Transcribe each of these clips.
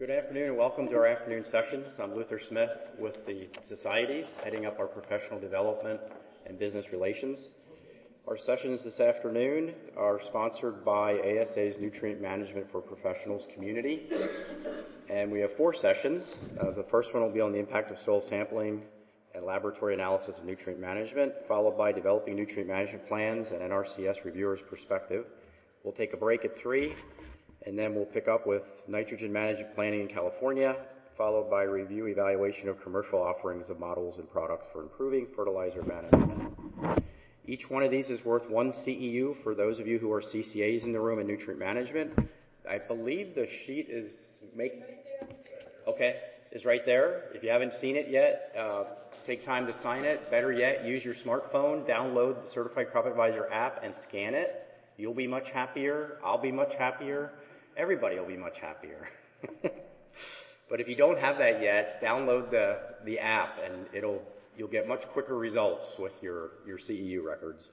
Good afternoon and welcome to our afternoon sessions. I'm Luther Smith with the Societies, heading up our professional development and business relations. Our sessions this afternoon are sponsored by ASA's Nutrient Management for Professionals community. And we have 4 sessions. The first one will be on the impact of soil sampling and laboratory analysis of nutrient management, followed by developing nutrient management plans and NRCS reviewer's perspective. We'll take a break at 3, and then we'll pick up with nitrogen management planning in California, followed by review evaluation of commercial offerings of models and products for improving fertilizer management. Each one of these is worth 1 CEU for those of you who are CCAs in the room in nutrient management. I believe the sheet is right there. If you haven't seen it yet, take time to sign it. Better yet, use your smartphone, download the Certified Crop Advisor app and scan it. You'll be much happier. I'll be much happier. Everybody will be much happier. But if you don't have that yet, download the app and you'll get much quicker results with your CEU records.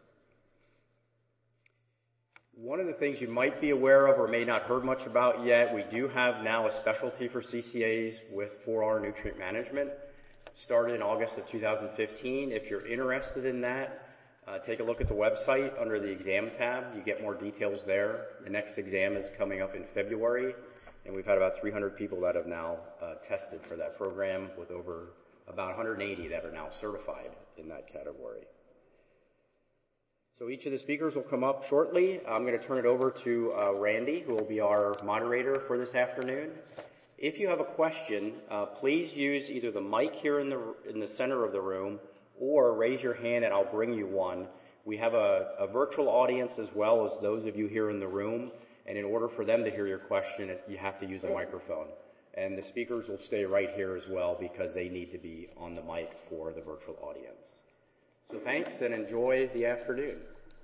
One of the things you might be aware of or may not heard much about yet, we do have now a specialty for CCAs with 4R nutrient management. Started in August of 2015. If you're interested in that, take a look at the website under the exam tab. You get more details there. The next exam is coming up in February, and we've had about 300 people that have now tested for that program, with over about 180 that are now certified in that category. So each of the speakers will come up shortly. I'm going to turn it over to Randy, who will be our moderator for this afternoon. If you have a question, please use either the mic here in the center of the room, or raise your hand and I'll bring you one. We have a virtual audience as well as those of you here in the room, and in order for them to hear your question, you have to use a microphone. And the speakers will stay right here as well because they need to be on the mic for the virtual audience. So thanks and enjoy the afternoon.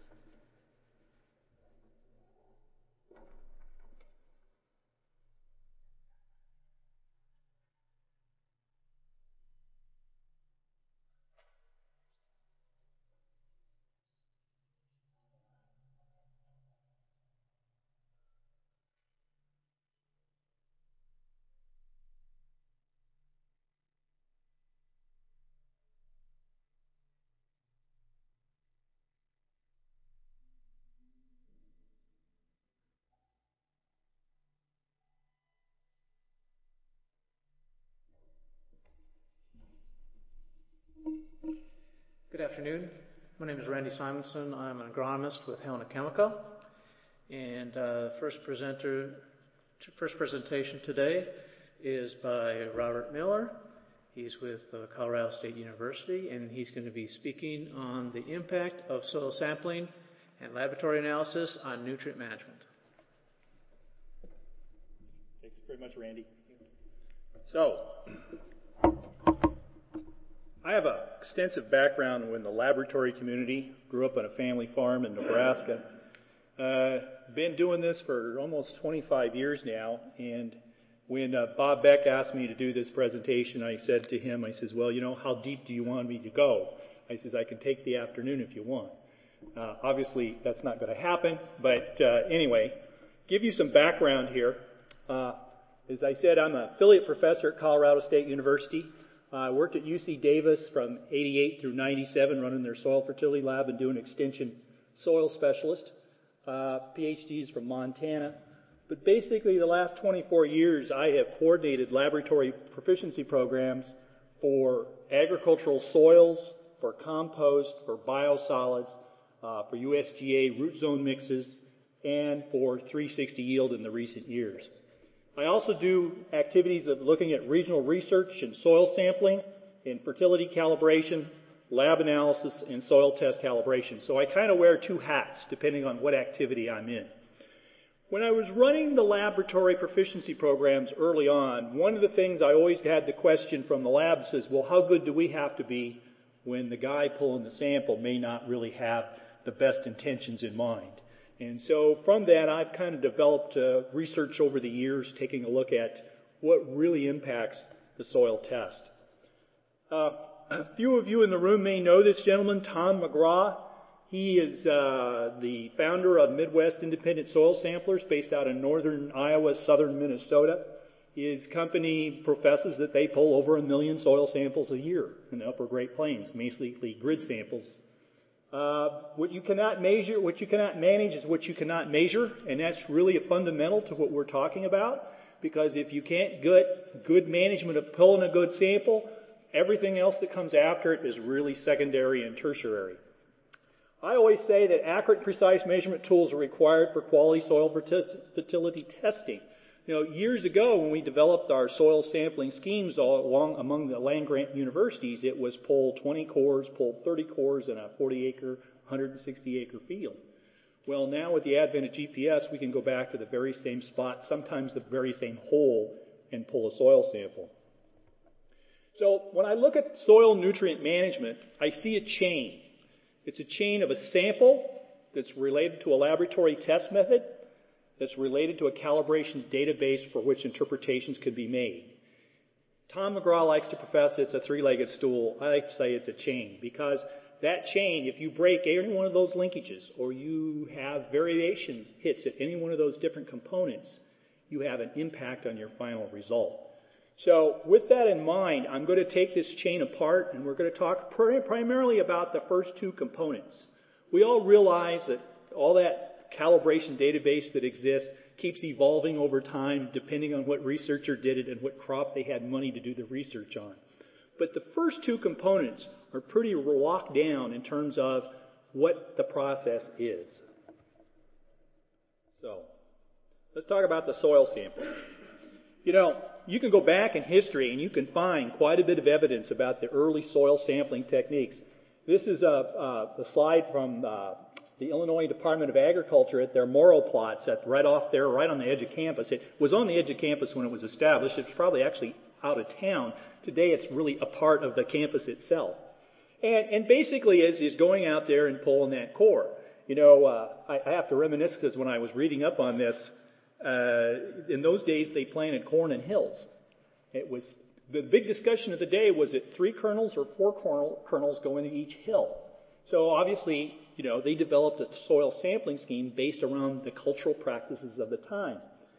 Good afternoon. My name is Randy Simonson. I'm an agronomist with Helena Chemical. And first presentation today is by Robert Miller. He's with Colorado State University, and he's going to be speaking on the impact of soil sampling and laboratory analysis on nutrient management. Thanks very much, Randy. So, I have an extensive background in the laboratory community. Grew up on a family farm in Nebraska. Been doing this for almost 25 years now. And when Bob Beck asked me to do this presentation, I said to him, I says, well, how deep do you want me to go? I says, I can take the afternoon if you want. Obviously, that's not going to happen. But anyway, give you some background here. As I said, I'm an affiliate professor at Colorado State University. I worked at UC Davis from 88 through 97, running their soil fertility lab and doing extension soil specialist. PhDs from Montana. But basically, the last 24 years, I have coordinated laboratory proficiency programs for agricultural soils, for compost, for biosolids, for USGA root zone mixes, and for 360 yield in the recent years. I also do activities of looking at regional research and soil sampling, in fertility calibration, lab analysis, and soil test calibration. So I kind of wear 2 hats depending on what activity I'm in. When I was running the laboratory proficiency programs early on, one of the things I always had the question from the lab says, well, how good do we have to be when the guy pulling the sample may not really have the best intentions in mind? And so from that, I've kind of developed research over the years, taking a look at what really impacts the soil test. A few of you in the room may know this gentleman, Tom McGraw. He is the founder of Midwest Independent Soil Samplers, based out of northern Iowa, southern Minnesota. His company professes that they pull over 1 million soil samples a year in the upper Great Plains, basically grid samples. What you cannot measure, what you cannot manage is what you cannot measure, and that's really a fundamental to what we're talking about, because if you can't get good management of pulling a good sample, everything else that comes after it is really secondary and tertiary. I always say that accurate, precise measurement tools are required for quality soil fertility testing. Years ago when we developed our soil sampling schemes among the land-grant universities, it was pull 20 cores, pull 30 cores in a 40-acre, 160-acre field. Well, now with the advent of GPS, we can go back to the very same spot, sometimes the very same hole, and pull a soil sample. So when I look at soil nutrient management, I see a chain. It's a chain of a sample that's related to a laboratory test method, that's related to a calibration database for which interpretations could be made. Tom McGraw likes to profess it's a three-legged stool. I like to say it's a chain, because that chain, if you break any one of those linkages or you have variation hits at any one of those different components, you have an impact on your final result. So with that in mind, I'm going to take this chain apart, and we're going to talk primarily about the first two components. We all realize that all that calibration database that exists keeps evolving over time depending on what researcher did it and what crop they had money to do the research on. But the first two components are pretty locked down in terms of what the process is. So, let's talk about the soil sample. You can go back in history and you can find quite a bit of evidence about the early soil sampling techniques. This is a slide from the Illinois Department of Agriculture at their Morrow plots right off there, right on the edge of campus. It was on the edge of campus when it was established. It's probably actually out of town. Today it's really a part of the campus itself. And basically is going out there and pulling that core. I have to reminisce because when I was reading up on this, in those days they planted corn in hills. It was the big discussion of the day was it 3 kernels or 4 kernels going into each hill. So obviously, they developed a soil sampling scheme based around the cultural practices of the time.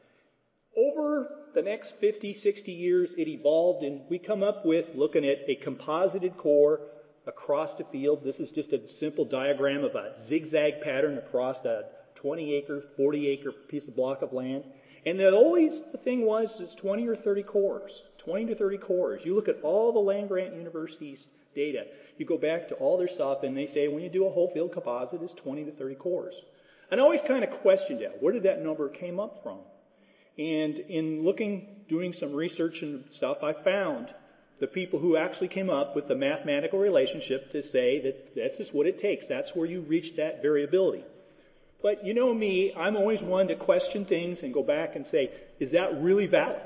Over the next 50, 60 years, it evolved, and we come up with looking at a composited core across the field. This is just a simple diagram of a zigzag pattern across a 20-acre, 40-acre piece of block of land. And then always the thing was it's 20 or 30 cores, 20 to 30 cores. You look at all the land-grant universities' data. You go back to all their stuff, and they say when you do a whole field composite, it's 20 to 30 cores. And I always kind of questioned that. Where did that number came up from? And in doing some research and stuff, I found the people who actually came up with the mathematical relationship to say that that's just what it takes. That's where you reach that variability. But you know me, I'm always one to question things and go back and say, is that really valid?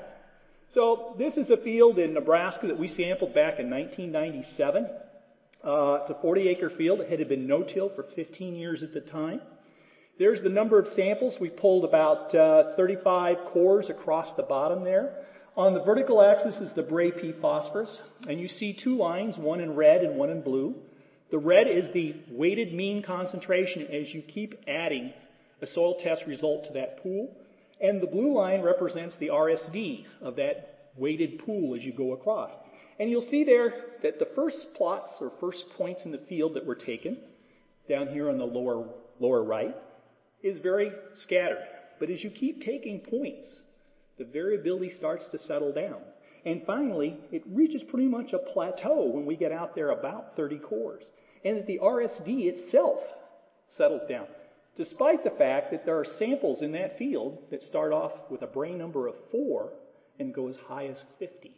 So this is a field in Nebraska that we sampled back in 1997. It's a 40-acre field. It had been no-till for 15 years at the time. There's the number of samples. We pulled about 35 cores across the bottom there. On the vertical axis is the Bray P phosphorus, and you see 2 lines, one in red and one in blue. The red is the weighted mean concentration as you keep adding a soil test result to that pool. And the blue line represents the RSD of that weighted pool as you go across. And you'll see there that the first plots or first points in the field that were taken, down here on the lower right, is very scattered. But as you keep taking points, the variability starts to settle down. And finally, it reaches pretty much a plateau when we get out there about 30 cores. And that the RSD itself settles down, despite the fact that there are samples in that field that start off with a Bray number of 4 and go as high as 50.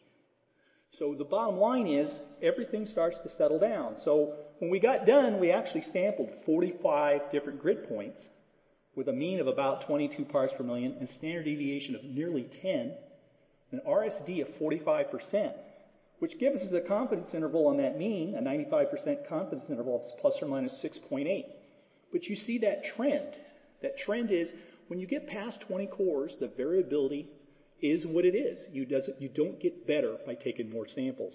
So the bottom line is everything starts to settle down. So when we got done, we actually sampled 45 different grid points with a mean of about 22 parts per million and standard deviation of nearly 10, an RSD of 45%, which gives us a confidence interval on that mean, a 95% confidence interval of plus or minus 6.8. But you see that trend. That trend is when you get past 20 cores, the variability is what it is. You don't get better by taking more samples.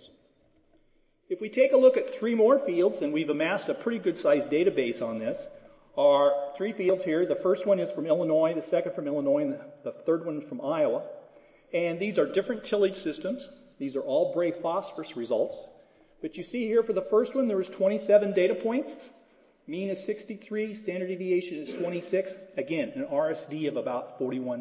If we take a look at 3 more fields, and we've amassed a pretty good-sized database on this, are 3 fields here. The first one is from Illinois, the second from Illinois, and the third one from Iowa. And these are different tillage systems. These are all Bray phosphorus results. But you see here for the first one, there was 27 data points. Mean is 63, standard deviation is 26. Again, an RSD of about 41%.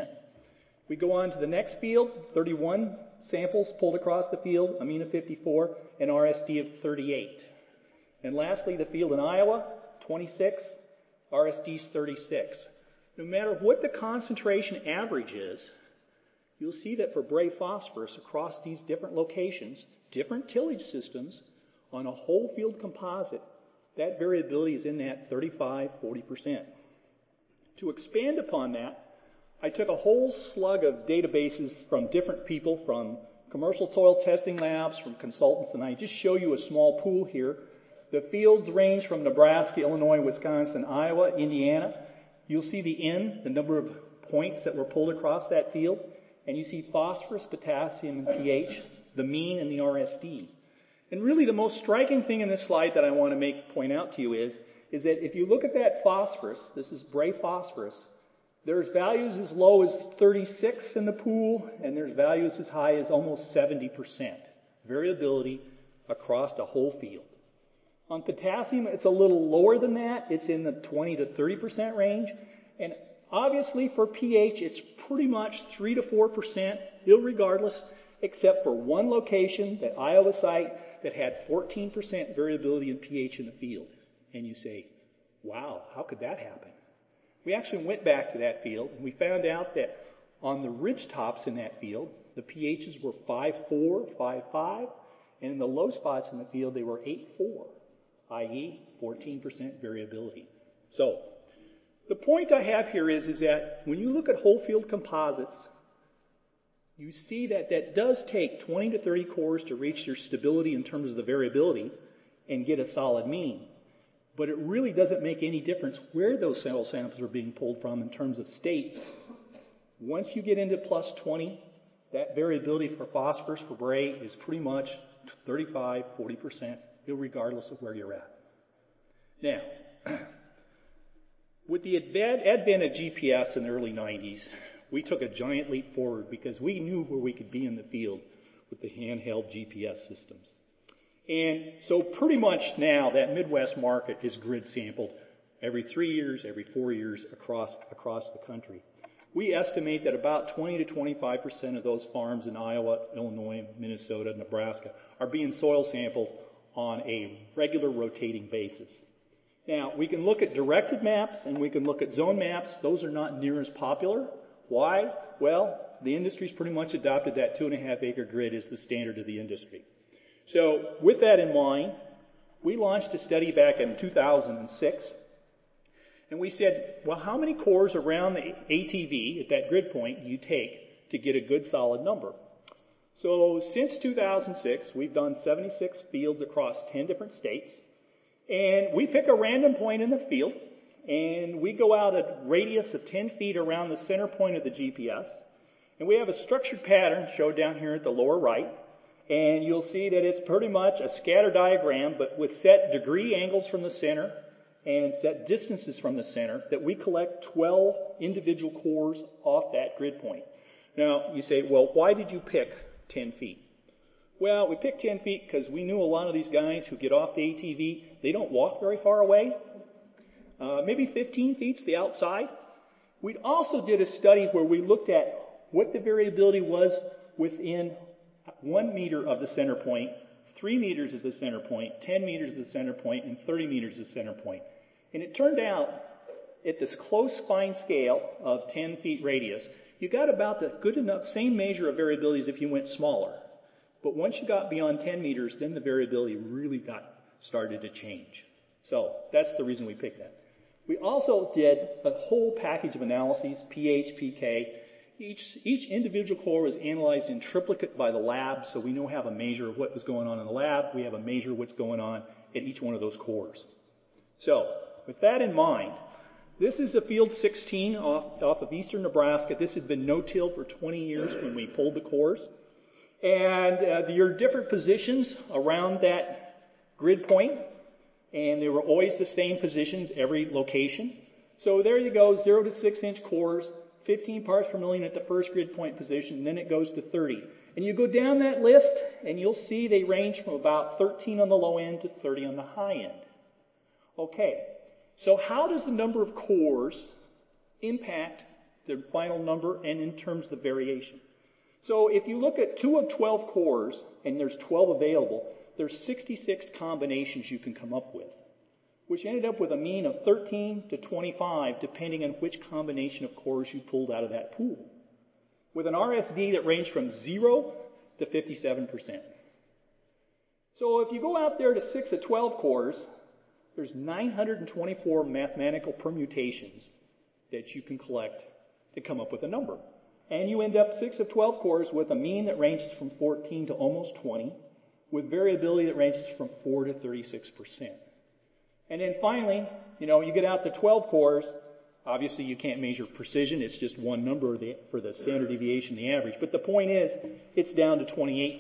We go on to the next field, 31 samples pulled across the field, a mean of 54, an RSD of 38. And lastly, the field in Iowa, 26, RSD is 36. No matter what the concentration average is, you'll see that for Bray phosphorus across these different locations, different tillage systems, on a whole field composite, that variability is in that 35-40%. To expand upon that, I took a whole slug of databases from different people, from commercial soil testing labs, from consultants, and I just show you a small pool here. The fields range from Nebraska, Illinois, Wisconsin, Iowa, Indiana. You'll see the N, the number of points that were pulled across that field, and you see phosphorus, potassium, and pH, the mean, and the RSD. And really the most striking thing in this slide that I want to point out to you is that if you look at that phosphorus, this is Bray phosphorus, there's values as low as 36 in the pool, and there's values as high as almost 70% variability across the whole field. On potassium, it's a little lower than that. It's in the 20 to 30% range. And obviously for pH, it's pretty much 3 to 4%, irregardless, except for one location, that Iowa site, that had 14% variability in pH in the field. And you say, wow, how could that happen? We actually went back to that field, and we found out that on the ridge tops in that field, the pHs were 5.4, 5.5, and in the low spots in the field, they were 8.4, i.e. 14% variability. So, the point I have here is that when you look at whole field composites, you see that does take 20 to 30 cores to reach your stability in terms of the variability and get a solid mean. But it really doesn't make any difference where those soil samples are being pulled from in terms of states. Once you get into plus 20, that variability for phosphorus, for Bray, is pretty much 35, 40%, regardless of where you're at. Now, with the advent of GPS in the early 90s, we took a giant leap forward because we knew where we could be in the field with the handheld GPS systems. And so pretty much now that Midwest market is grid sampled every 3 years, every 4 years across the country. We estimate that about 20 to 25% of those farms in Iowa, Illinois, Minnesota, Nebraska are being soil sampled on a regular rotating basis. Now, we can look at directed maps and we can look at zone maps. Those are not near as popular. Why? Well, the industry's pretty much adopted that 2.5 acre grid as the standard of the industry. So with that in mind, we launched a study back in 2006, and we said, well, how many cores around the ATV at that grid point do you take to get a good solid number? So since 2006, we've done 76 fields across 10 different states, and we pick a random point in the field, and we go out a radius of 10 feet around the center point of the GPS, and we have a structured pattern showed down here at the lower right. And you'll see that it's pretty much a scatter diagram, but with set degree angles from the center and set distances from the center, that we collect 12 individual cores off that grid point. Now, you say, well, why did you pick 10 feet? Well, we picked 10 feet because we knew a lot of these guys who get off the ATV, they don't walk very far away. Maybe 15 feet's the outside. We also did a study where we looked at what the variability was within 1 meter of the center point, 3 meters of the center point, 10 meters of the center point, and 30 meters of the center point. And it turned out, at this close fine scale of 10 feet radius, you got about the good enough same measure of variability as if you went smaller. But once you got beyond 10 meters, then the variability really started to change. So that's the reason we picked that. We also did a whole package of analyses, pH, pK. Each individual core was analyzed in triplicate by the lab, so we have a measure of what was going on in the lab. We have a measure of what's going on at each one of those cores. So, with that in mind, this is a field 16 off of eastern Nebraska. This had been no-till for 20 years when we pulled the cores. And there are different positions around that grid point, and they were always the same positions every location. So there you go, 0 to 6 inch cores, 15 parts per million at the first grid point position, and then it goes to 30. And you go down that list, and you'll see they range from about 13 on the low end to 30 on the high end. Okay, so how does the number of cores impact the final number and in terms of the variation? So if you look at 2 of 12 cores, and there's 12 available, there's 66 combinations you can come up with, which ended up with a mean of 13 to 25, depending on which combination of cores you pulled out of that pool, with an RSD that ranged from 0 to 57%. So if you go out there to 6 of 12 cores, there's 924 mathematical permutations that you can collect to come up with a number. And you end up 6 of 12 cores with a mean that ranges from 14 to almost 20, with variability that ranges from 4 to 36%. And then finally, you get out to 12 cores. Obviously, you can't measure precision. It's just one number for the standard deviation, the average. But the point is, it's down to 28%.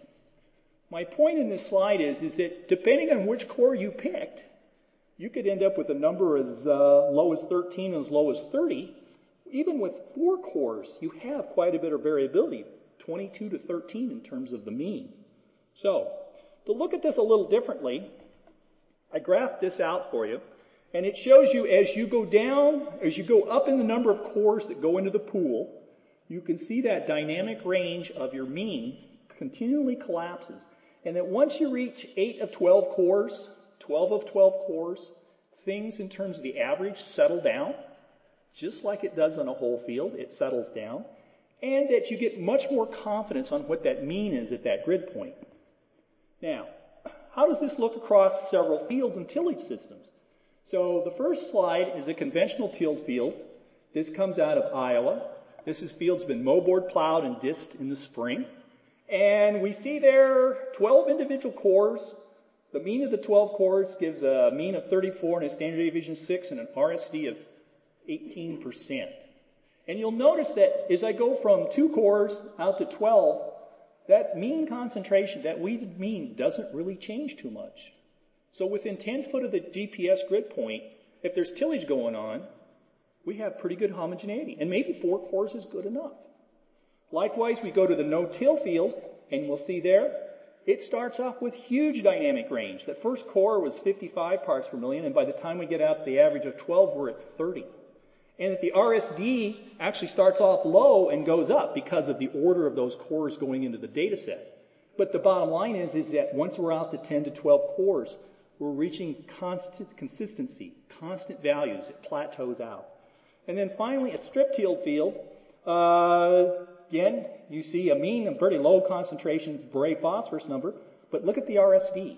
My point in this slide is that depending on which core you picked, you could end up with a number as low as 13 and as low as 30. Even with 4 cores, you have quite a bit of variability, 22 to 13 in terms of the mean. So, to look at this a little differently, I graphed this out for you, and it shows you as you go up in the number of cores that go into the pool, you can see that dynamic range of your mean continually collapses. And that once you reach 8 of 12 cores, 12 of 12 cores, things in terms of the average settle down, just like it does on a whole field, it settles down, and that you get much more confidence on what that mean is at that grid point. Now, how does this look across several fields and tillage systems? So the first slide is a conventional tilled field. This comes out of Iowa. This field's been mow-board plowed and disked in the spring. And we see there 12 individual cores. The mean of the 12 cores gives a mean of 34 and a standard deviation 6 and an RSD of 18%. And you'll notice that as I go from 2 cores out to 12, that mean concentration, that weighted mean, doesn't really change too much. So within 10 foot of the GPS grid point, if there's tillage going on, we have pretty good homogeneity. And maybe 4 cores is good enough. Likewise, we go to the no-till field, and we'll see there, it starts off with huge dynamic range. That first core was 55 parts per million, and by the time we get out to the average of 12, we're at 30. And that the RSD actually starts off low and goes up because of the order of those cores going into the data set. But the bottom line is that once we're out to 10 to 12 cores, we're reaching constant consistency, constant values. It plateaus out. And then finally, a strip-tilled field, again, you see a mean and pretty low concentration Bray phosphorus number, but look at the RSD.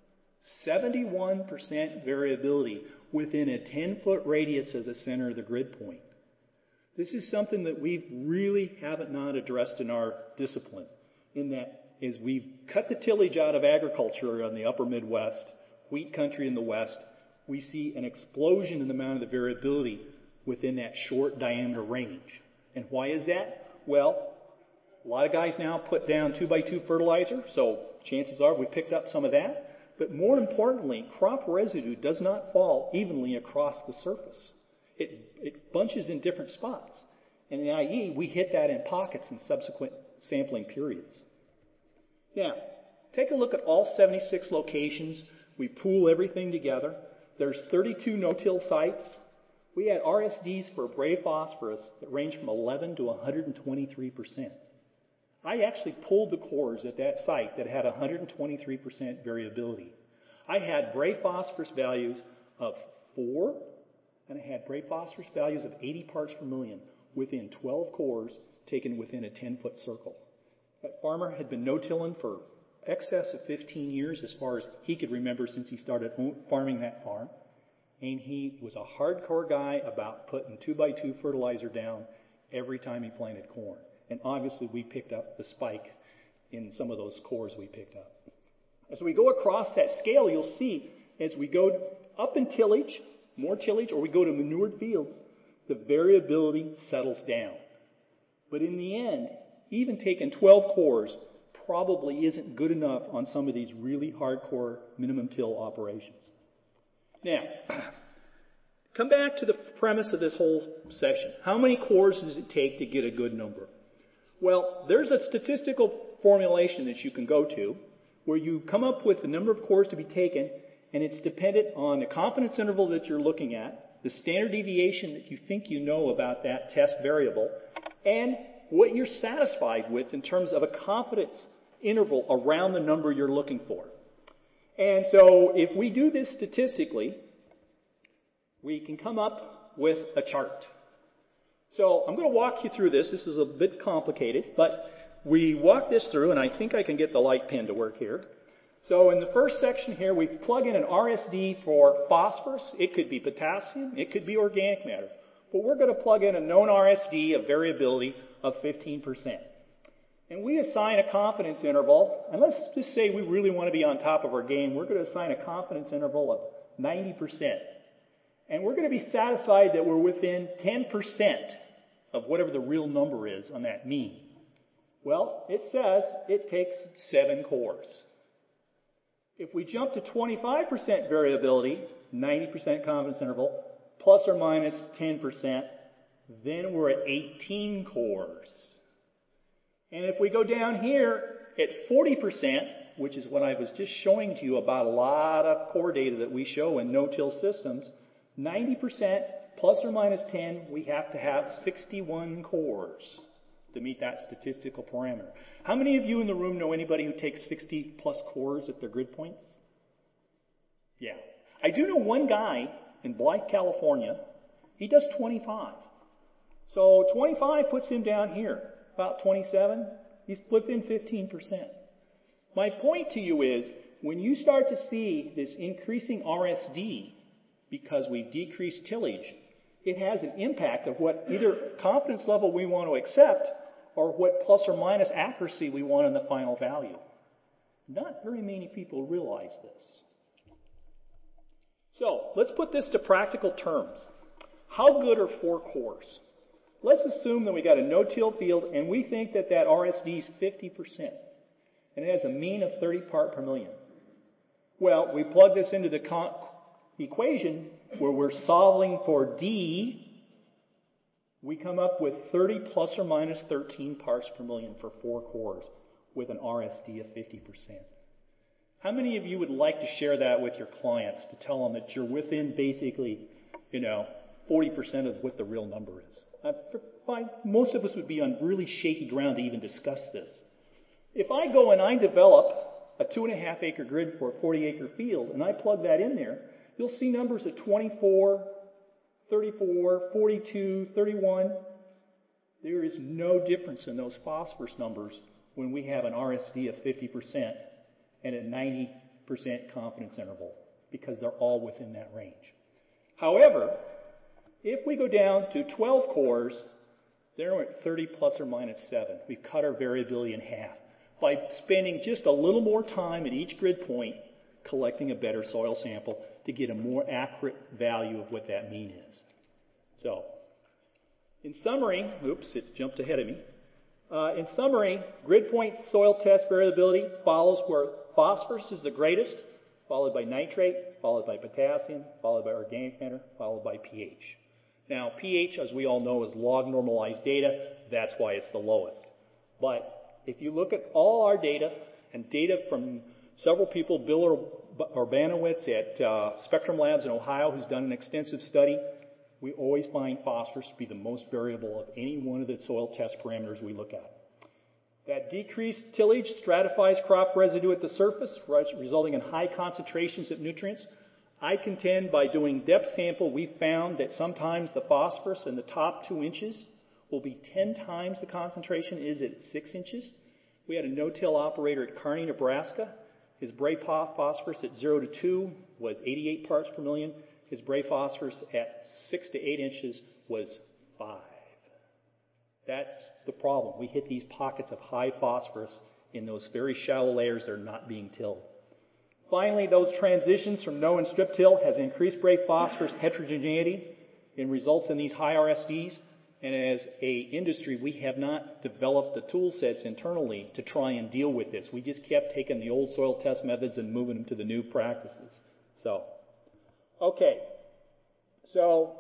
71% variability within a 10-foot radius of the center of the grid point. This is something that we really haven't not addressed in our discipline, in that as we've cut the tillage out of agriculture on the upper Midwest, wheat country in the West, we see an explosion in the amount of the variability within that short diameter range. And why is that? Well, a lot of guys now put down 2x2 fertilizer, so chances are we picked up some of that. But more importantly, crop residue does not fall evenly across the surface. It bunches in different spots. And in IE, we hit that in pockets in subsequent sampling periods. Now, take a look at all 76 locations. We pool everything together. There's 32 no-till sites. We had RSDs for Bray phosphorus that range from 11 to 123%. I actually pulled the cores at that site that had 123% variability. I had Bray phosphorus values of 4, and I had Bray phosphorus values of 80 parts per million within 12 cores taken within a 10-foot circle. That farmer had been no-tilling for excess of 15 years as far as he could remember since he started farming that farm. And he was a hardcore guy about putting 2x2 fertilizer down every time he planted corn. And obviously we picked up the spike in some of those cores we picked up. As we go across that scale, you'll see as we go up in tillage, more tillage, or we go to manured fields, the variability settles down. But in the end, even taking 12 cores probably isn't good enough on some of these really hardcore minimum till operations. Now, come back to the premise of this whole session. How many cores does it take to get a good number? Well, there's a statistical formulation that you can go to where you come up with the number of cores to be taken, and it's dependent on the confidence interval that you're looking at, the standard deviation that you think you know about that test variable, and what you're satisfied with in terms of a confidence interval around the number you're looking for. And so if we do this statistically, we can come up with a chart. So I'm going to walk you through this. This is a bit complicated, but we walk this through, and I think I can get the light pen to work here. So in the first section here, we plug in an RSD for phosphorus. It could be potassium. It could be organic matter. But we're going to plug in a known RSD of variability of 15%. And we assign a confidence interval, and let's just say we really want to be on top of our game. We're going to assign a confidence interval of 90%. And we're going to be satisfied that we're within 10% of whatever the real number is on that mean. Well, it says it takes 7 cores. If we jump to 25% variability, 90% confidence interval, plus or minus 10%, then we're at 18 cores. And if we go down here at 40%, which is what I was just showing to you about a lot of core data that we show in no-till systems, 90% plus or minus 10, we have to have 61 cores to meet that statistical parameter. How many of you in the room know anybody who takes 60 plus cores at their grid points? Yeah. I do know one guy in Blythe, California. He does 25. So 25 puts him down here, about 27. He's within 15%. My point to you is, when you start to see this increasing RSD, because we've decreased tillage, it has an impact of what either confidence level we want to accept or what plus or minus accuracy we want in the final value. Not very many people realize this. So, let's put this to practical terms. How good are 4 cores? Let's assume that we got a no-till field and we think that that RSD is 50%. And it has a mean of 30 part per million. Well, we plug this into the equation where we're solving for D. We come up with 30 plus or minus 13 parts per million for 4 cores with an RSD of 50%. How many of you would like to share that with your clients to tell them that you're within basically, 40% of what the real number is? Most of us would be on really shaky ground to even discuss this. If I go and I develop a 2.5 acre grid for a 40 acre field and I plug that in there, you'll see numbers of 24, 34, 42, 31. There is no difference in those phosphorus numbers when we have an RSD of 50% and a 90% confidence interval, because they're all within that range. However, if we go down to 12 cores, they're at 30 plus or minus 7. We've cut our variability in half by spending just a little more time at each grid point collecting a better soil sample to get a more accurate value of what that mean is. So, in summary, it jumped ahead of me. In summary, grid point soil test variability follows where phosphorus is the greatest, followed by nitrate, followed by potassium, followed by organic matter, followed by pH. Now, pH, as we all know, is log normalized data. That's why it's the lowest. But if you look at all our data and data from several people, Bill Urbanowitz at Spectrum Labs in Ohio, who's done an extensive study, we always find phosphorus to be the most variable of any one of the soil test parameters we look at. That decreased tillage stratifies crop residue at the surface, resulting in high concentrations of nutrients. I contend by doing depth sample, we found that sometimes the phosphorus in the top 2 inches will be 10 times the concentration is at 6 inches. We had a no-till operator at Kearney, Nebraska. His Bray phosphorus at 0 to 2 was 88 parts per million. His Bray phosphorus at 6 to 8 inches was 5. That's the problem. We hit these pockets of high phosphorus in those very shallow layers that are not being tilled. Finally, those transitions from no and strip till has increased Bray phosphorus heterogeneity and results in these high RSDs. And as a industry, we have not developed the tool sets internally to try and deal with this. We just kept taking the old soil test methods and moving them to the new practices. So, okay. So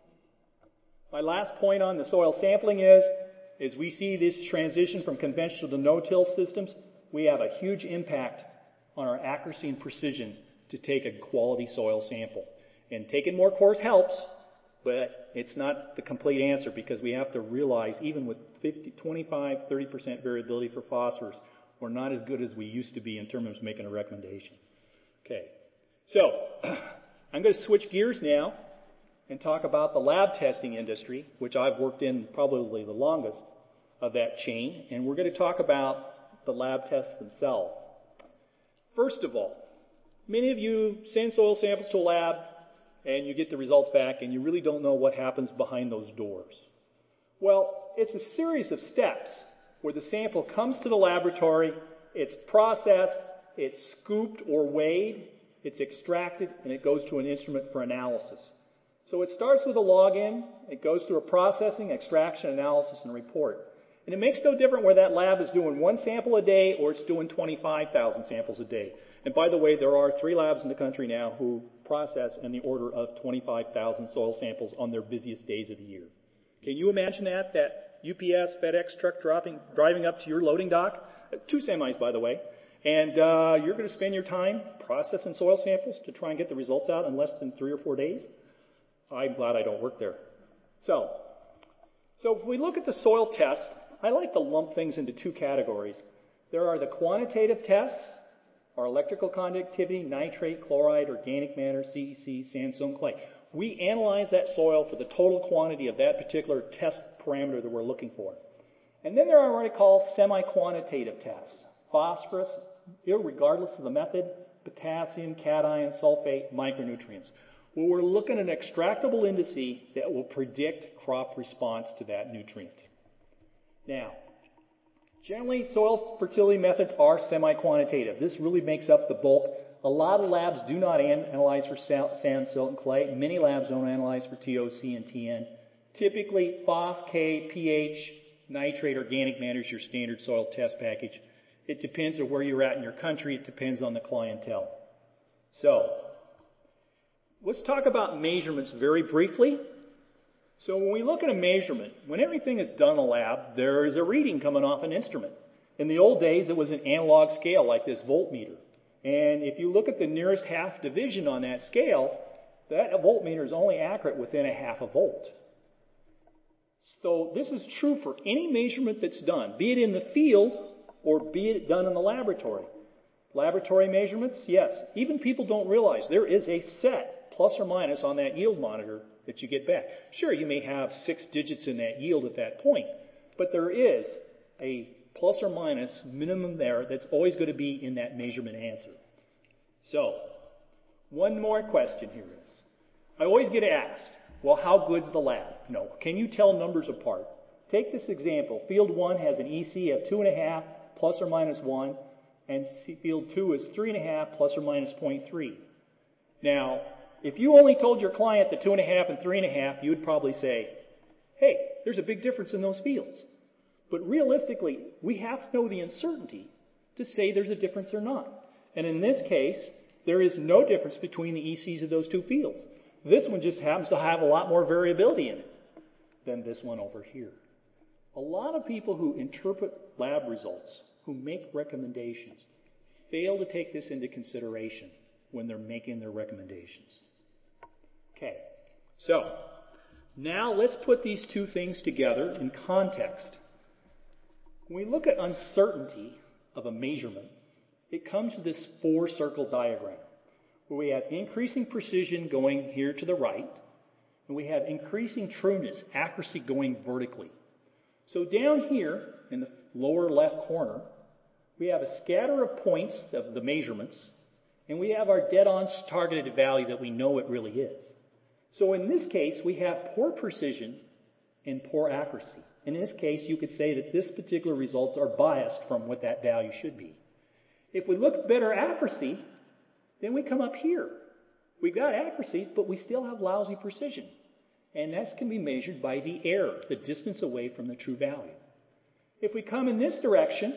my last point on the soil sampling is we see this transition from conventional to no-till systems, we have a huge impact on our accuracy and precision to take a quality soil sample. And taking more cores helps, but it's not the complete answer because we have to realize even with 25, 30% variability for phosphorus, we're not as good as we used to be in terms of making a recommendation. Okay, so I'm going to switch gears now and talk about the lab testing industry, which I've worked in probably the longest of that chain, and we're going to talk about the lab tests themselves. First of all, many of you send soil samples to a lab and you get the results back and you really don't know what happens behind those doors. Well, it's a series of steps where the sample comes to the laboratory, it's processed, it's scooped or weighed, it's extracted, and it goes to an instrument for analysis. So it starts with a login, it goes through a processing, extraction, analysis, and report. And it makes no difference whether that lab is doing 1 sample a day or it's doing 25,000 samples a day. And by the way, there are 3 labs in the country now who process in the order of 25,000 soil samples on their busiest days of the year. Can you imagine that UPS, FedEx truck driving up to your loading dock? 2 semis, by the way. And you're going to spend your time processing soil samples to try and get the results out in less than 3 or 4 days? I'm glad I don't work there. So if we look at the soil test, I like to lump things into 2 categories. There are the quantitative tests, our electrical conductivity, nitrate, chloride, organic matter, CEC, sandstone, clay. We analyze that soil for the total quantity of that particular test parameter that we're looking for. And then there are what I call semi-quantitative tests. Phosphorus, regardless of the method, potassium, cation, sulfate, micronutrients. Well, we're looking at an extractable indice that will predict crop response to that nutrient. Now, generally, soil fertility methods are semi-quantitative. This really makes up the bulk. A lot of labs do not analyze for sand, silt, and clay. Many labs don't analyze for TOC and TN. Typically, phos, K, pH, nitrate, organic matter is your standard soil test package. It depends on where you're at in your country. It depends on the clientele. So, let's talk about measurements very briefly. So when we look at a measurement, when everything is done in a lab, there is a reading coming off an instrument. In the old days, it was an analog scale like this voltmeter. And if you look at the nearest half division on that scale, that voltmeter is only accurate within a half a volt. So this is true for any measurement that's done, be it in the field or be it done in the laboratory. Laboratory measurements, yes. Even people don't realize there is a set, plus or minus, on that yield monitor that you get back. Sure, you may have 6 digits in that yield at that point, but there is a plus or minus minimum there that's always going to be in that measurement answer. So, one more question here is, I always get asked, well, how good's the lab? Can you tell numbers apart? Take this example. Field 1 has an EC of 2.5 plus or minus 1, and field 2 is 3.5 plus or minus 0.3. Now, if you only told your client the 2.5 and 3.5, you would probably say, hey, there's a big difference in those fields. But realistically, we have to know the uncertainty to say there's a difference or not. And in this case, there is no difference between the ECs of those 2 fields. This one just happens to have a lot more variability in it than this one over here. A lot of people who interpret lab results, who make recommendations, fail to take this into consideration when they're making their recommendations. Okay, so now let's put these 2 things together in context. When we look at uncertainty of a measurement, it comes to this 4-circle diagram where we have increasing precision going here to the right, and we have increasing trueness, accuracy going vertically. So down here in the lower left corner, we have a scatter of points of the measurements, and we have our dead-on targeted value that we know it really is. So in this case, we have poor precision and poor accuracy. In this case, you could say that this particular results are biased from what that value should be. If we look at better accuracy, then we come up here. We've got accuracy, but we still have lousy precision. And that can be measured by the error, the distance away from the true value. If we come in this direction,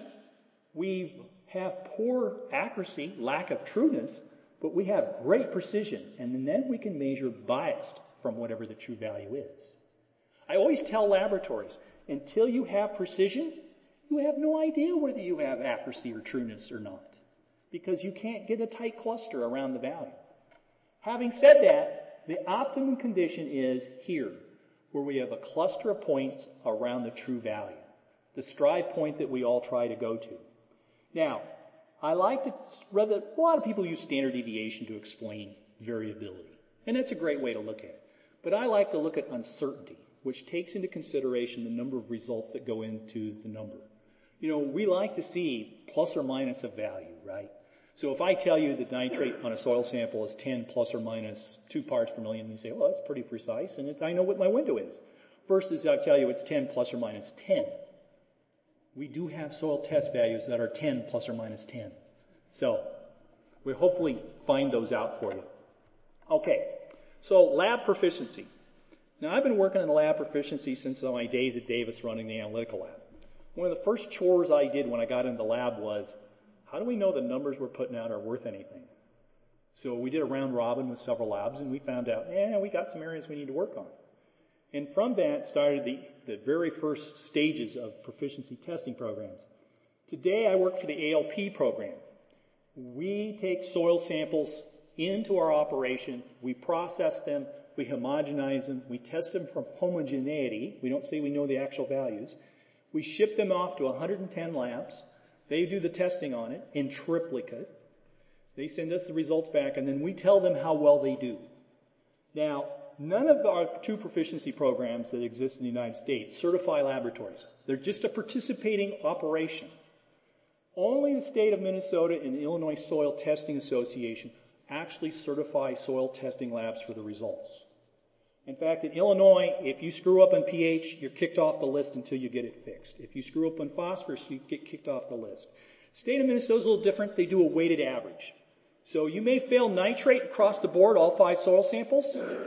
we have poor accuracy, lack of trueness, but we have great precision, and then we can measure biased from whatever the true value is. I always tell laboratories, until you have precision, you have no idea whether you have accuracy or trueness or not, because you can't get a tight cluster around the value. Having said that, the optimum condition is here, where we have a cluster of points around the true value, the strive point that we all try to go to. Now, a lot of people use standard deviation to explain variability, and that's a great way to look at it. But I like to look at uncertainty, which takes into consideration the number of results that go into the number. We like to see plus or minus a value, right? So if I tell you the nitrate on a soil sample is 10 plus or minus 2 parts per million, you say, well, that's pretty precise, and I know what my window is. Versus I tell you it's 10 plus or minus 10. We do have soil test values that are 10 plus or minus 10. So we'll hopefully find those out for you. Okay, so lab proficiency. Now, I've been working in the lab proficiency since my days at Davis running the analytical lab. One of the first chores I did when I got into the lab was, how do we know the numbers we're putting out are worth anything? So we did a round robin with several labs, and we found out, we got some areas we need to work on. And from that started the very first stages of proficiency testing programs. Today, I work for the ALP program. We take soil samples into our operation, we process them, we homogenize them, we test them for homogeneity. We don't say we know the actual values. We ship them off to 110 labs. They do the testing on it in triplicate. They send us the results back, and then we tell them how well they do. Now, none of our 2 proficiency programs that exist in the United States certify laboratories. They're just a participating operation. Only the state of Minnesota and the Illinois Soil Testing Association actually certify soil testing labs for the results. In fact, in Illinois, if you screw up on pH, you're kicked off the list until you get it fixed. If you screw up on phosphorus, you get kicked off the list. State of Minnesota is a little different. They do a weighted average. So you may fail nitrate across the board, all 5 soil samples.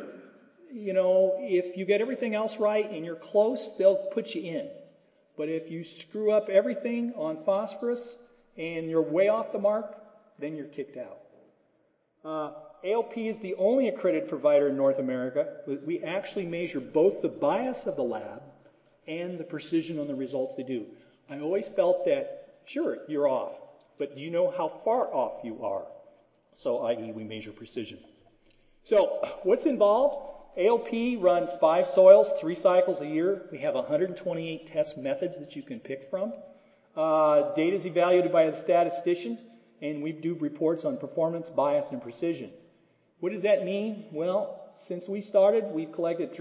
If you get everything else right and you're close, they'll put you in. But if you screw up everything on phosphorus and you're way off the mark, then you're kicked out. ALP is the only accredited provider in North America. We actually measure both the bias of the lab and the precision on the results they do. I always felt that, sure, you're off, but do you know how far off you are? So, i.e., we measure precision. So, what's involved? ALP runs 5 soils, 3 cycles a year. We have 128 test methods that you can pick from. Data is evaluated by the statistician, and we do reports on performance, bias, and precision. What does that mean? Well, since we started, we've collected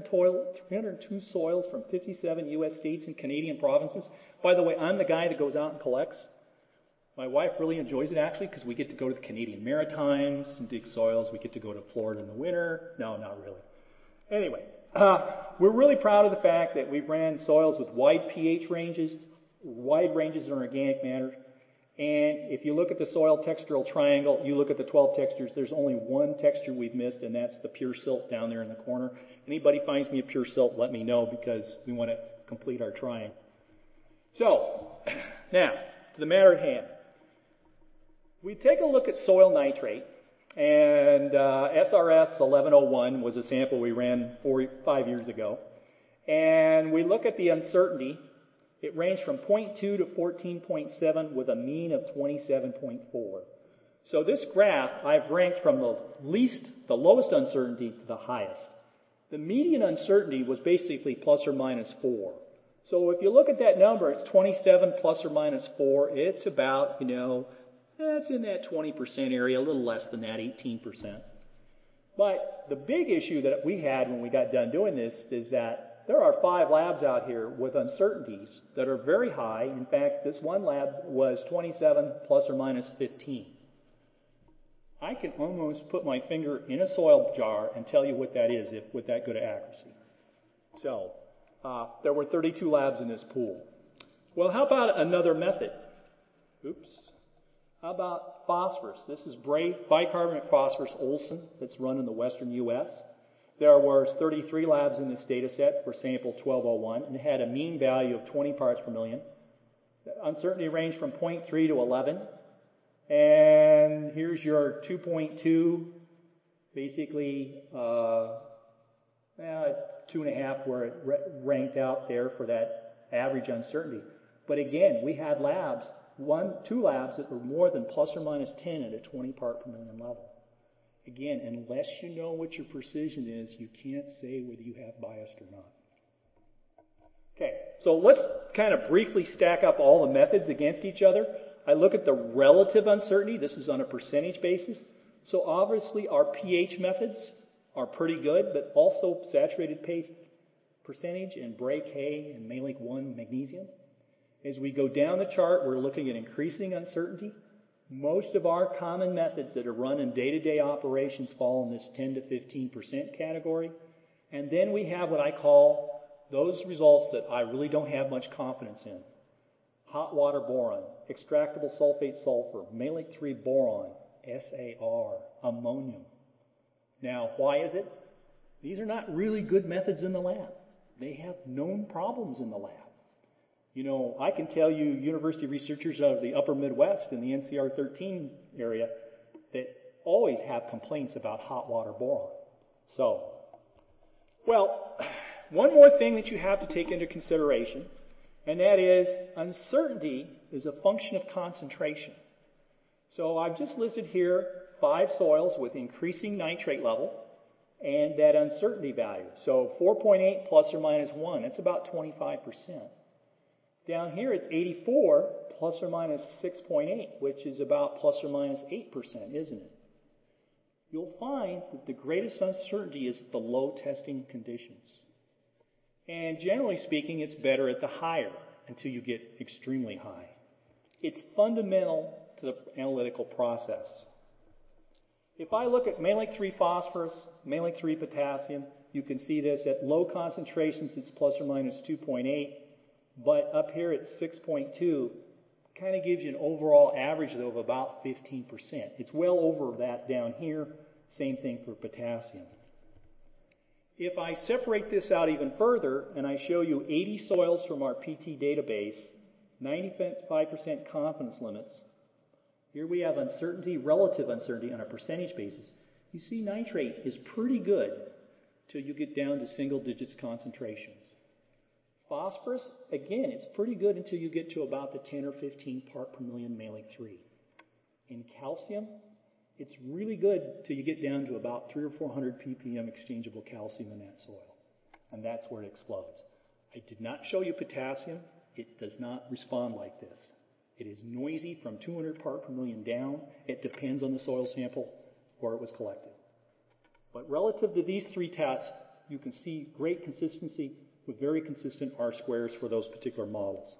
302 soils from 57 U.S. states and Canadian provinces. By the way, I'm the guy that goes out and collects. My wife really enjoys it, actually, because we get to go to the Canadian Maritimes and dig soils. We get to go to Florida in the winter. No, not really. Anyway, we're really proud of the fact that we've ran soils with wide pH ranges, wide ranges in organic matter. And if you look at the soil textural triangle, you look at the 12 textures, there's only one texture we've missed, and that's the pure silt down there in the corner. Anybody finds me a pure silt, let me know, because we want to complete our triangle. So, now, to the matter at hand. We take a look at soil nitrate, and SRS 1101 was a sample we ran 5 years ago. And we look at the uncertainty. It ranged from 0.2 to 14.7 with a mean of 27.4. So this graph, I've ranked from the lowest uncertainty to the highest. The median uncertainty was basically plus or minus 4. So if you look at that number, it's 27 plus or minus 4. It's about, it's in that 20% area, a little less than that, 18%. But the big issue that we had when we got done doing this is that there are 5 labs out here with uncertainties that are very high. In fact, this one lab was 27 plus or minus 15. I can almost put my finger in a soil jar and tell you what that is with that good accuracy. So, there were 32 labs in this pool. Well, how about another method? How about phosphorus? This is bicarbonate phosphorus Olsen that's run in the western U.S. There were 33 labs in this data set for sample 1201 and had a mean value of 20 parts per million. The uncertainty ranged from 0.3 to 11. And here's your 2.2, basically 2.5 where it ranked out there for that average uncertainty. But again, we had labs, 2 labs that were more than plus or minus 10 at a 20 part per million level. Again, unless you know what your precision is, you can't say whether you have bias or not. Okay, so let's kind of briefly stack up all the methods against each other. I look at the relative uncertainty. This is on a percentage basis. So obviously our pH methods are pretty good, but also saturated paste percentage and Bray-K and Mehlich 1 magnesium. As we go down the chart, we're looking at increasing uncertainty. Most of our common methods that are run in day-to-day operations fall in this 10 to 15% category. And then we have what I call those results that I really don't have much confidence in. Hot water boron, extractable sulfate sulfur, Mehlich 3 boron, SAR, ammonium. Now, why is it? These are not really good methods in the lab. They have known problems in the lab. You know, I can tell you university researchers out of the upper Midwest in the NCR 13 area that always have complaints about hot water boron. So, well, one more thing that you have to take into consideration, and that is uncertainty is a function of concentration. So I've just listed here 5 soils with increasing nitrate level and that uncertainty value. So 4.8 plus or minus 1, that's about 25%. Down here it's 84 plus or minus 6.8, which is about plus or minus 8%, isn't it? You'll find that the greatest uncertainty is at the low testing conditions. And generally speaking, it's better at the higher until you get extremely high. It's fundamental to the analytical process. If I look at Mehlich 3 phosphorus, Mehlich 3 potassium, you can see this at low concentrations it's plus or minus 2.8, but up here at 6.2 kind of gives you an overall average though of about 15%. It's well over that down here. Same thing for potassium. If I separate this out even further and I show you 80 soils from our PT database, 95% confidence limits, here we have uncertainty, relative uncertainty on a percentage basis. You see nitrate is pretty good till you get down to single digits concentrations. Phosphorus, again, it's pretty good until you get to about the 10 or 15 part per million Mehlich 3. In calcium, it's really good till you get down to about 300 or 400 ppm exchangeable calcium in that soil. And that's where it explodes. I did not show you potassium. It does not respond like this. It is noisy from 200 part per million down. It depends on the soil sample where it was collected. But relative to these 3 tests, you can see great consistency with very consistent R-squares for those particular models.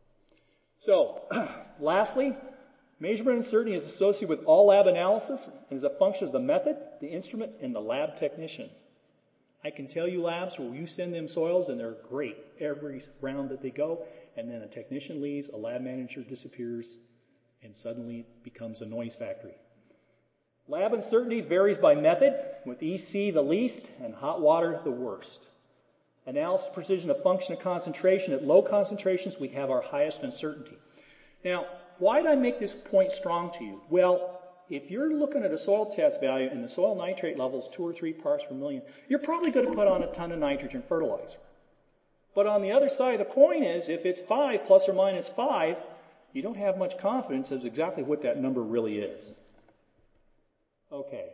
So, lastly, measurement uncertainty is associated with all lab analysis and is a function of the method, the instrument, and the lab technician. I can tell you labs where you send them soils and they're great every round that they go, and then a technician leaves, a lab manager disappears, and suddenly it becomes a noise factory. Lab uncertainty varies by method, with EC the least and hot water the worst. Analysis precision a function of concentration. At low concentrations, we have our highest uncertainty. Now, why did I make this point strong to you? Well, if you're looking at a soil test value and the soil nitrate level is 2 or 3 parts per million, you're probably going to put on a ton of nitrogen fertilizer. But on the other side of the coin is, if it's 5 plus or minus 5, you don't have much confidence as exactly what that number really is. Okay.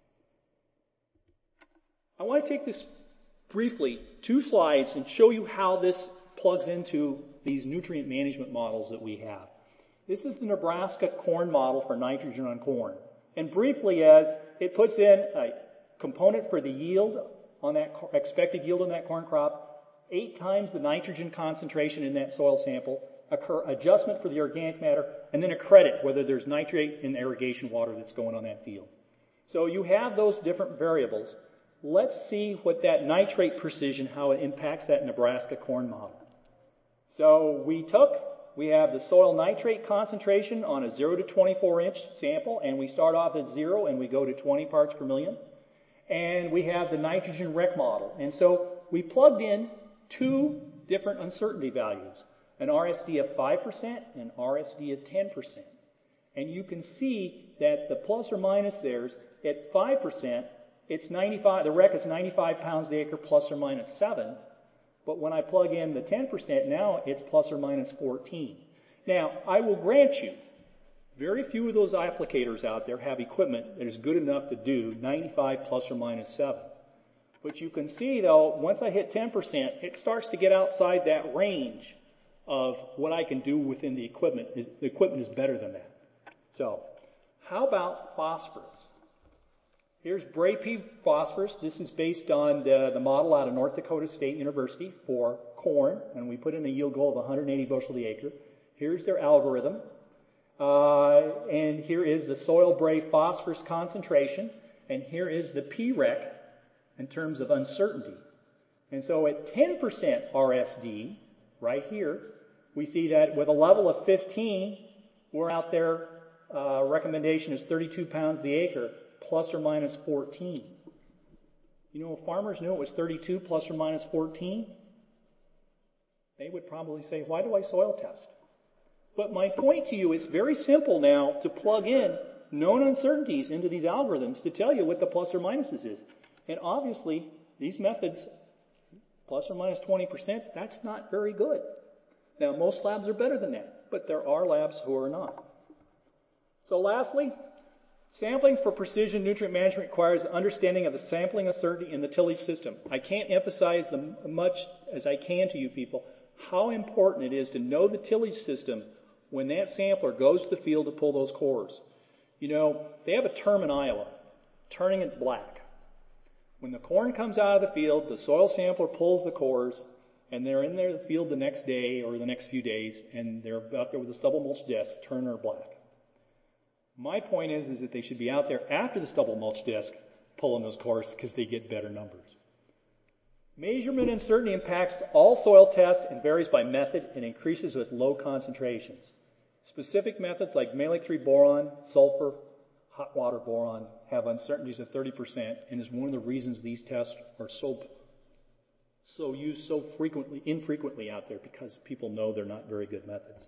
I want to take this briefly, 2 slides, and show you how this plugs into these nutrient management models that we have. This is the Nebraska corn model for nitrogen on corn. And briefly, as it puts in a component for the yield on that expected yield on that corn crop, 8 times the nitrogen concentration in that soil sample, adjustment for the organic matter, and then a credit whether there's nitrate in the irrigation water that's going on that field. So you have those different variables. Let's see what that nitrate precision, how it impacts that Nebraska corn model. So we have the soil nitrate concentration on a 0 to 24-inch sample, and we start off at 0 and we go to 20 parts per million. And we have the nitrogen rec model. And so we plugged in 2 different uncertainty values, an RSD of 5% and RSD of 10%. And you can see that the plus or minus there's at 5%, it's 95, the rec is 95 pounds the acre plus or minus 7, but when I plug in the 10%, now it's plus or minus 14. Now, I will grant you, very few of those applicators out there have equipment that is good enough to do 95 plus or minus 7. But you can see, though, once I hit 10%, it starts to get outside that range of what I can do within the equipment. The equipment is better than that. So, how about phosphorus? Here's Bray-P phosphorus. This is based on the model out of North Dakota State University for corn, and we put in a yield goal of 180 bushel the acre. Here's their algorithm. And here is the soil Bray phosphorus concentration, and here is the P-REC in terms of uncertainty. And so at 10% RSD, right here, we see that with a level of 15, we're out there, recommendation is 32 pounds the acre, plus or minus 14. You know, if farmers knew it was 32 plus or minus 14, they would probably say, why do I soil test? But my point to you is very simple now to plug in known uncertainties into these algorithms to tell you what the plus or minuses is. And obviously, these methods, plus or minus 20%, that's not very good. Now, most labs are better than that, but there are labs who are not. So lastly, sampling for precision nutrient management requires understanding of the sampling uncertainty in the tillage system. I can't emphasize as much as I can to you people how important it is to know the tillage system when that sampler goes to the field to pull those cores. You know, they have a term in Iowa, turning it black. When the corn comes out of the field, the soil sampler pulls the cores, and they're in the field the next day or the next few days, and they're out there with a stubble mulch disc, turn her black. My point is that they should be out there after the stubble mulch disc pulling those cores because they get better numbers. Measurement uncertainty impacts all soil tests and varies by method and increases with low concentrations. Specific methods like Mehlich-3 boron, sulfur, hot water boron have uncertainties of 30% and is one of the reasons these tests are so used so infrequently out there because people know they're not very good methods.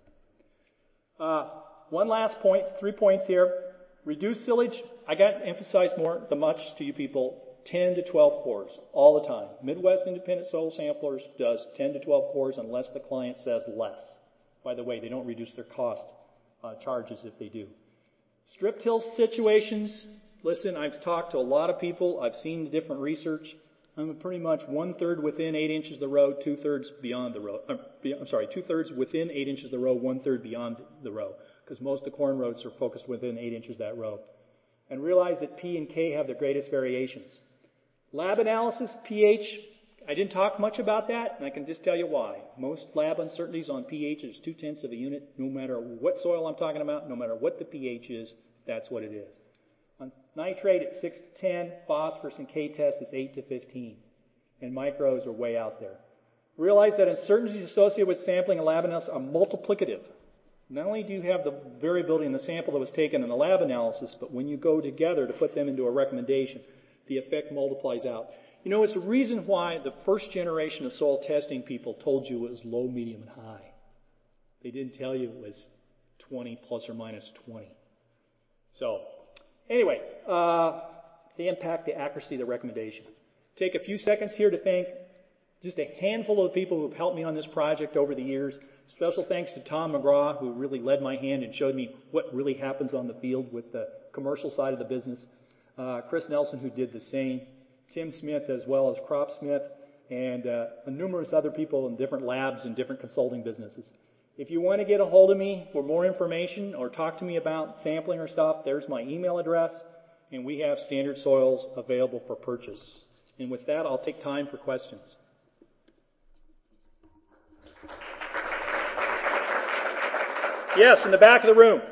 One last point, 3 points here. Reduce tillage. I got to emphasize the much to you people, 10 to 12 cores all the time. Midwest Independent Soil Samplers does 10 to 12 cores unless the client says less. By the way, they don't reduce their cost charges if they do. Strip till situations. Listen, I've talked to a lot of people. I've seen the different research. I'm pretty much 1/3 within 8 inches of the row, 2/3 beyond the row. 2/3 within 8 inches of the row, 1/3 beyond the row, because most of the corn rows are focused within 8 inches of that row. And realize that P and K have the greatest variations. Lab analysis, pH, I didn't talk much about that, and I can just tell you why. Most lab uncertainties on pH is 0.2 of a unit. No matter what soil I'm talking about, no matter what the pH is, that's what it is. On nitrate, it's 6 to 10. Phosphorus and K-test, it's 8 to 15. And micros are way out there. Realize that uncertainties associated with sampling and lab analysis are multiplicative. Not only do you have the variability in the sample that was taken in the lab analysis, but when you go together to put them into a recommendation, the effect multiplies out. You know, it's a reason why the first generation of soil testing people told you it was low, medium, and high. They didn't tell you it was 20 plus or minus 20. So, anyway, they impact the accuracy of the recommendation. Take a few seconds here to thank just a handful of people who have helped me on this project over the years. Special thanks to Tom McGraw, who really led my hand and showed me what really happens on the field with the commercial side of the business. Chris Nelson, who did the same. Tim Smith, as well as Crop Smith, and numerous other people in different labs and different consulting businesses. If you want to get a hold of me for more information or talk to me about sampling or stuff, there's my email address, and we have standard soils available for purchase. And with that, I'll take time for questions. Yes, in the back of the room.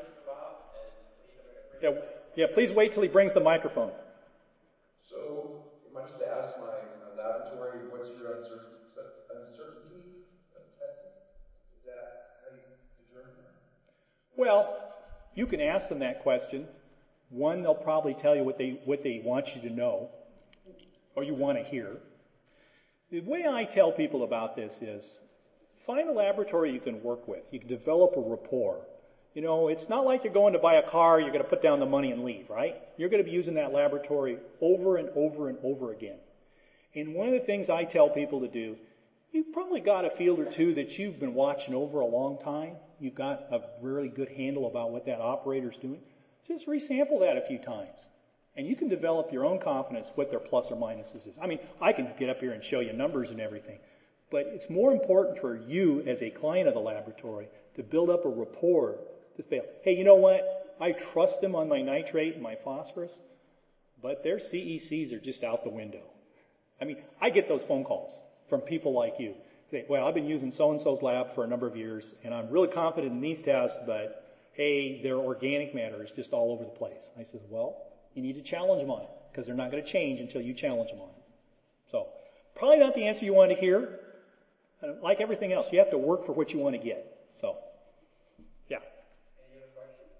Yeah, please wait till he brings the microphone. So, am I just to ask my laboratory, what's your uncertainty of testing? Is that how you determine that? Well, you can ask them that question. One, they'll probably tell you what they want you to know, or you want to hear. The way I tell people about this is, find a laboratory you can work with. You can develop a rapport. You know, it's not like you're going to buy a car, you're going to put down the money and leave, right? You're going to be using that laboratory over and over and over again. And one of the things I tell people to do, you've probably got a field or two that you've been watching over a long time. You've got a really good handle about what that operator's doing. Just resample that a few times. And you can develop your own confidence what their plus or minuses is. I mean, I can get up here and show you numbers and everything. But it's more important for you as a client of the laboratory to build up a rapport to say, hey, you know what? I trust them on my nitrate and my phosphorus, but their CECs are just out the window. I mean, I get those phone calls from people like you. Say, well, I've been using so-and-so's lab for a number of years, and I'm really confident in these tests, but, hey, their organic matter is just all over the place. I said, well, you need to challenge them on it, because they're not going to change until you challenge them on it. So, probably not the answer you want to hear. Like everything else, you have to work for what you want to get. So, yeah. Any other questions?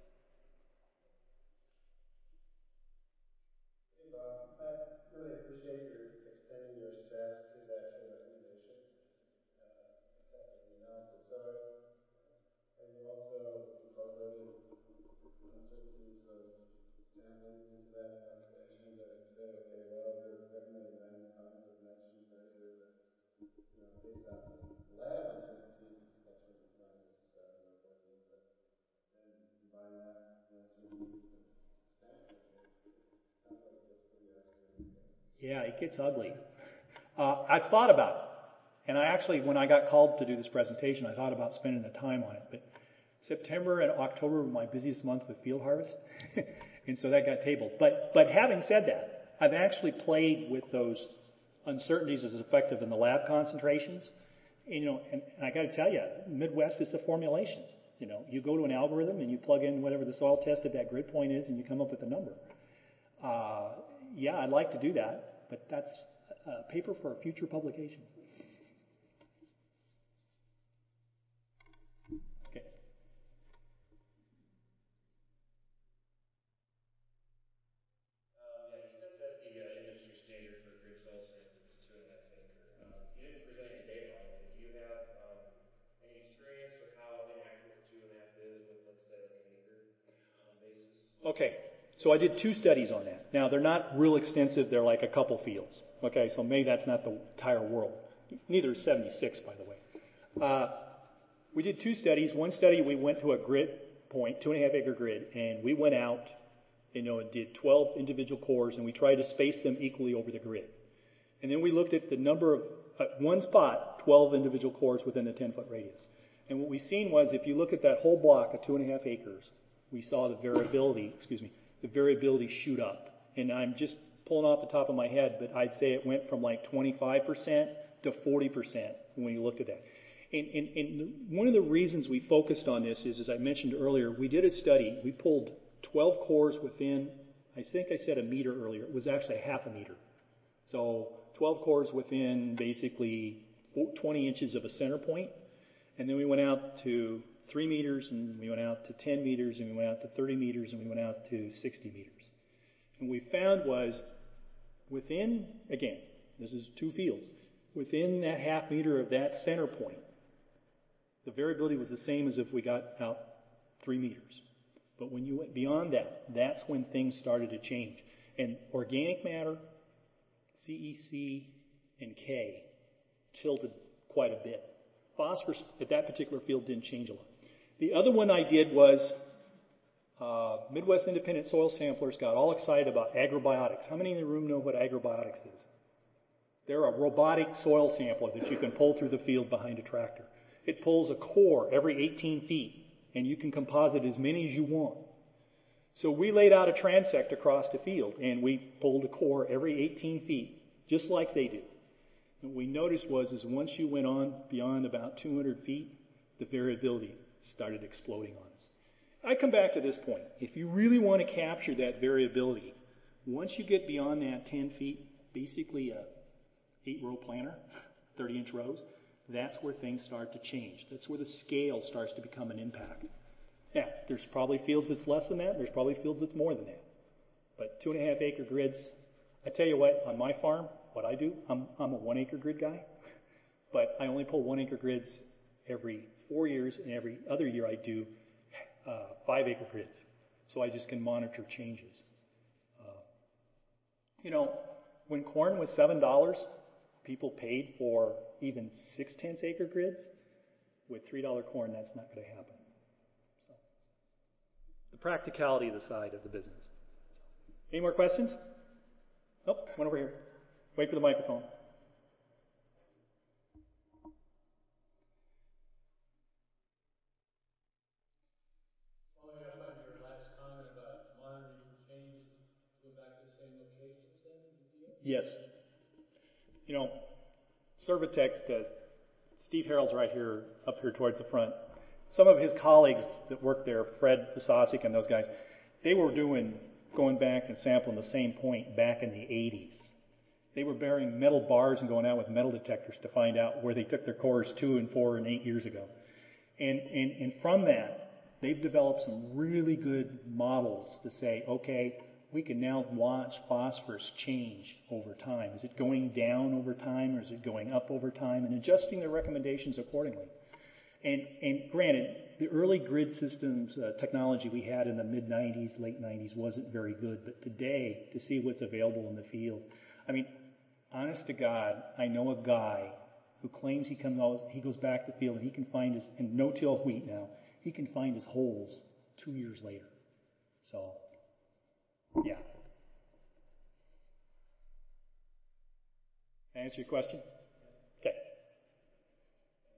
Hey, Bob. I really appreciate your extending your stats to the actual recommendation, except for the analysis. So, have you also incorporated uncertainties of sampling into that calculation? That it's say, okay, well, you're recommending 90 pounds of nitrogen pressure, but based on lab uncertainties, it's actually minus 7 or 14. But then combine that uncertainties and sampling, it sounds like it's pretty accurate. Yeah, it gets ugly. I've thought about it. And I actually, when I got called to do this presentation, I thought about spending the time on it. But September and October were my busiest month with field harvest. And so that got tabled. But having said that, I've actually played with those uncertainties as effective in the lab concentrations. And, and I got to tell you, Midwest is the formulation. You go to an algorithm and you plug in whatever the soil test at that grid point is and you come up with a number. Yeah, I'd like to do that, but that's a paper for a future publication. Okay. Yeah, you said that the industry standard for grid soil sampling is 2.5 acre. You didn't present any data on it. Do you have any experience with how inaccurate 2.5 is with, let's say, like an acre basis? Okay. So I did 2 studies on that. Now, they're not real extensive. They're like a couple fields. Okay, so maybe that's not the entire world. Neither is 76, by the way. We did 2 studies. One study, we went to a grid point, 2.5 acre grid, and we went out, and did 12 individual cores, and we tried to space them equally over the grid. And then we looked at the number of, one spot, 12 individual cores within the 10-foot radius. And what we seen was, if you look at that whole block of 2.5 acres, we saw the variability shoot up. And I'm just pulling off the top of my head, but I'd say it went from like 25% to 40% when you looked at that. And one of the reasons we focused on this is, as I mentioned earlier, we did a study. We pulled 12 cores within, I think I said a meter earlier. It was actually half a meter. So 12 cores within basically 20 inches of a center point. And then we went out to 3 meters, and we went out to 10 meters, and we went out to 30 meters, and we went out to 60 meters. And what we found was within, again, this is 2 fields, within that half meter of that center point, the variability was the same as if we got out 3 meters. But when you went beyond that, that's when things started to change. And organic matter, CEC, and K tilted quite a bit. Phosphorus at that particular field didn't change a lot. The other one I did was Midwest Independent Soil Samplers got all excited about agrobiotics. How many in the room know what agrobiotics is? They're a robotic soil sampler that you can pull through the field behind a tractor. It pulls a core every 18 feet, and you can composite as many as you want. So we laid out a transect across the field, and we pulled a core every 18 feet, just like they do. And what we noticed was once you went on beyond about 200 feet, the variability started exploding on us. I come back to this point. If you really want to capture that variability, once you get beyond that 10 feet, basically a 8-row planter, 30-inch rows, that's where things start to change. That's where the scale starts to become an impact. Yeah, there's probably fields that's less than that. There's probably fields that's more than that. But 2.5 acre grids, I tell you what, on my farm, what I do, I'm a 1 acre grid guy, but I only pull 1 acre grids every 4 years, and every other year I do 5-acre grids. So I just can monitor changes. When corn was $7, people paid for even 6/10 acre grids. With $3 corn, that's not going to happen. So, the practicality of the side of the business. Any more questions? Nope, one over here. Wait for the microphone. Following up on your last comment about monitoring changes, go back to the same locations then in the field? Yes. Servitech, Steve Harrell's right here, up here towards the front. Some of his colleagues that work there, Fred Pasasic and those guys, they were going back and sampling the same point back in the 80s. They were burying metal bars and going out with metal detectors to find out where they took their cores 2 and 4 and 8 years ago. And from that, they've developed some really good models to say, okay, we can now watch phosphorus change over time. Is it going down over time or is it going up over time? And adjusting their recommendations accordingly. And granted, the early grid systems technology we had in the mid-90s, late 90s wasn't very good. But today, to see what's available in the field, honest to God, I know a guy who claims he goes back to the field and he can find his, in no-till wheat now, he can find his holes 2 years later. So, yeah. Can I answer your question?